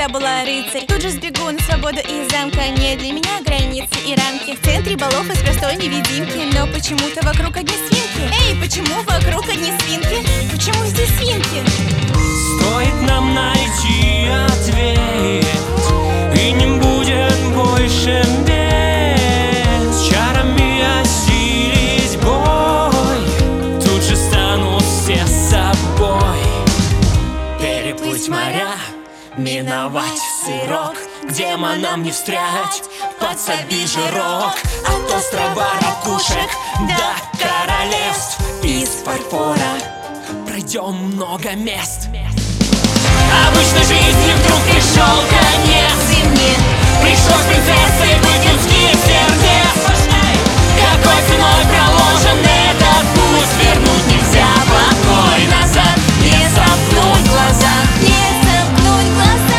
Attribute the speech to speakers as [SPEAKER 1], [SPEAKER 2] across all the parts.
[SPEAKER 1] всегда была рыцарь. Тут же сбегу на свободу из замка. Не для меня границы и рамки. В центре балов из простой невидимки. Но почему-то вокруг одни свинки. Эй, почему вокруг одни свинки? Почему здесь свинки?
[SPEAKER 2] Стоит нам найти ответ, и не будет больше бед. Чарами осилить бой, тут же станут все собой. Переплыть моря, миновать сырок, к демонам не встрять, подсоби жирок. От острова ракушек до королевств из фарфора пройдем много мест. Обычной жизни вдруг пришел конец,
[SPEAKER 1] И мне
[SPEAKER 2] пришлось принцессой быть людских сердец. Какой ценой проложен этот путь, вернуть нельзя покой назад, не сомкнуть глаза.
[SPEAKER 1] не сомкнуть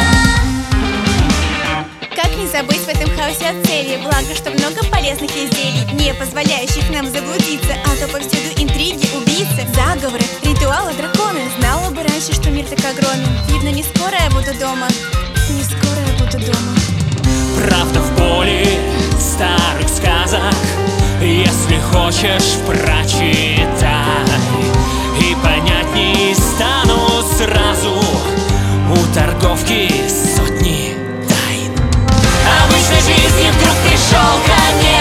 [SPEAKER 1] глаза. Как не забыть в этом хаосе о цели? Благо, что много полезных изделий, не позволяющих нам заблудиться. А то повсюду интриги, убийцы, заговоры, ритуалы, драконы. Знала бы раньше, что мир так огромен. Видно, не скоро я буду дома. Не скоро я буду дома.
[SPEAKER 2] Правда в поле старых сказок, если хочешь, прочитай, и понятней станут сразу у торговки сотни тайн. Обычной жизни вдруг пришел конец.